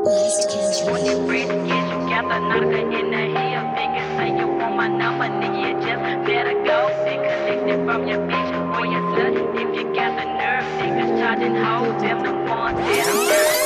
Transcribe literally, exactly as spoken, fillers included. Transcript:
West Coast When you Radio. ready to get you gather, Nautica in the hill. Nigga say you want my number, nigga, you just better go. Then collect it from your bitch or your slut. If you got the nerve, niggas charging hoes, them the ones that I'm dirty.